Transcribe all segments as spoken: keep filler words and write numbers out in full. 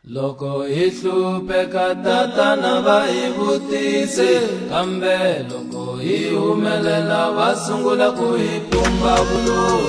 Loko hi hlupheka tatana va hi vutise, kambe loko hi humelela va sungula ku hi pumba vuloyi.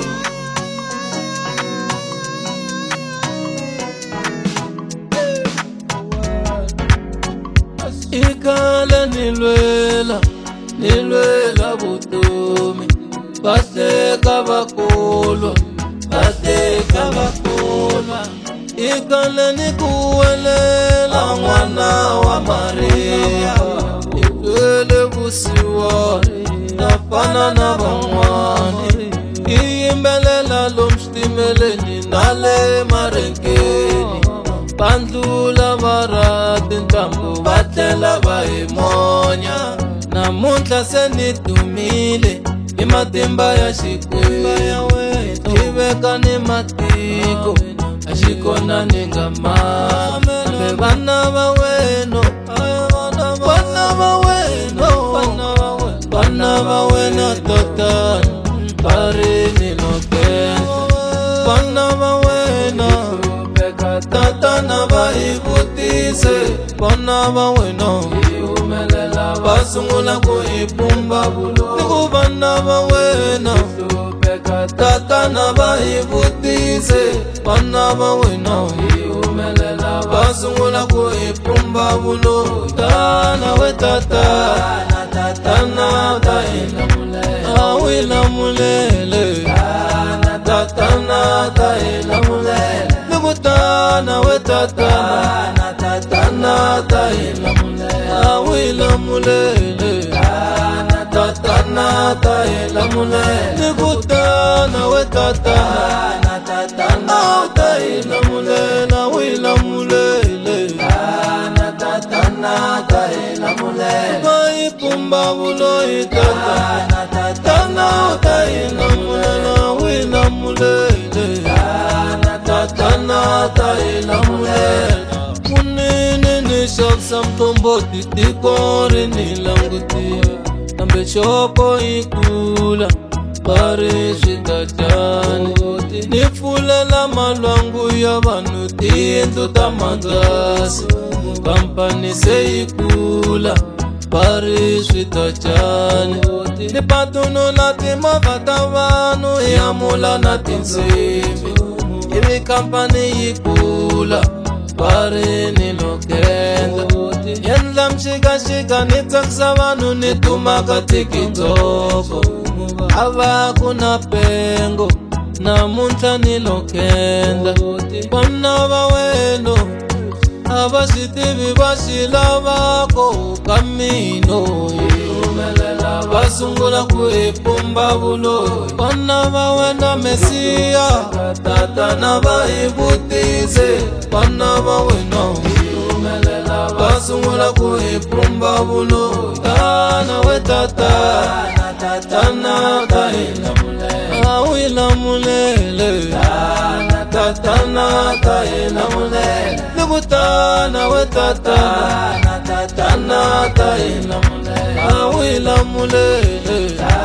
I khale ni lwela, ni lwela vutomi, va hleka va kulwa, va teka va kulwa. I khale ni ku welela n'wana wa Maria, ni lwele vusiwana na fana na van'wani. I yimbelela lomu xitimeleni na le marenkeni, vandlula va ra tintambu va tlela va hi monya. Namuntlha se ni dumile hi matimba ya Xikwembu, ni veka ni matiko a xi kona ni nga mami. Kambe vana va wena, vana va wena, vana va wena tatana va ri ni lokela. Vana va wena tatana va hi vutise, vana va wena va sungula ku hi pumba vuloyi. Ku vana va wena tatana va hi vutise, vana va wena va sungula ku hi pumba vuloyi. Tana we tatana, tatana ta hi lamulela, a wi lamulele. Tatana ta hi lamulela, ni ku tana we tatana, tatana ta hi lamulela, a wi lamulele. Tatana ta hi lamulela, ni ku tana we tatana, tatana ta hi lamulela, a wi lamulele. Tatana ta hi lamulela, va hi pumba vuloyi tatana, tatana ta hi lamulela, a wi lamulele. Tatana ta hi lamulela. Kunene ni xavisa mthomboti tiko ri ni langutile, kambe xopo yi kula va ri swi ta njhani. Ni pfulela malwangu ya vanhu tiyindlu ta mangasi, kampani se yi kula va ri swi ta njhani. Ni patunula timovha ta vanhu hi amula na tinsimbhi, ivi kampani yi kula va ri ni lokenda. Endla mxikaxika ni tsakisa vanhu ni dumaka tikitoko, a va ku na pengo namuntlha ni lokenda. Vana va wena a va swi tivi va xi lavako ka mina, va sungula ku hi pumba vuloyi. Vana va wena Mesiya tatana va hi vutise, vana va wena va sungula ku hi pumba vuloyi. Tana we tatana, tatana ta hi lamulela, a wi lamulele. Tatana ta hi lamulela, ni ku tana we tatana, tatana ta hi lamulela, a wi lamulele.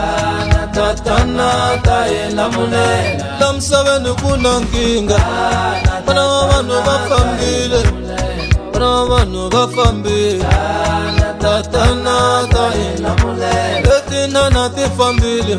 Tatana ta hi lamulela. La misaveni ku na nkingha, vana va vanhu va fambile, vana va vanhu va fambile. Tatana ta hi lamulela, letinana ti fambile.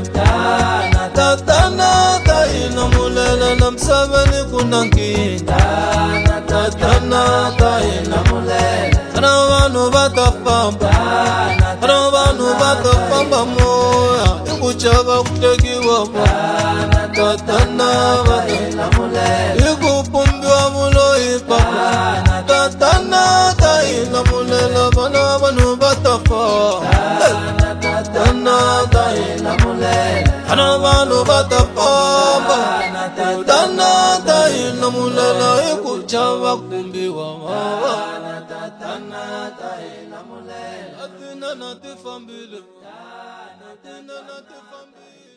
Tatana ta hi lamulela, la misaveni ku na nkingha. Tatana ta hi lamulela, vana va vanhu va ta famba, vana va vanhu va ta famba moya, i ku chava ku tekiwa moya. Tatana va ta hi lamulela, i ku pumbiwa vuloyi papa. Tatana ta hi lamulela, vana va vanhu va ta famba. Tatana ta hi lamulela, vana va vanhu va ta famba. Tatana ta hi lamulela, i ku chava ku pumbiwa moya. Tatana ta hi lamulela, letinana ti fambile, letinana ti fambile.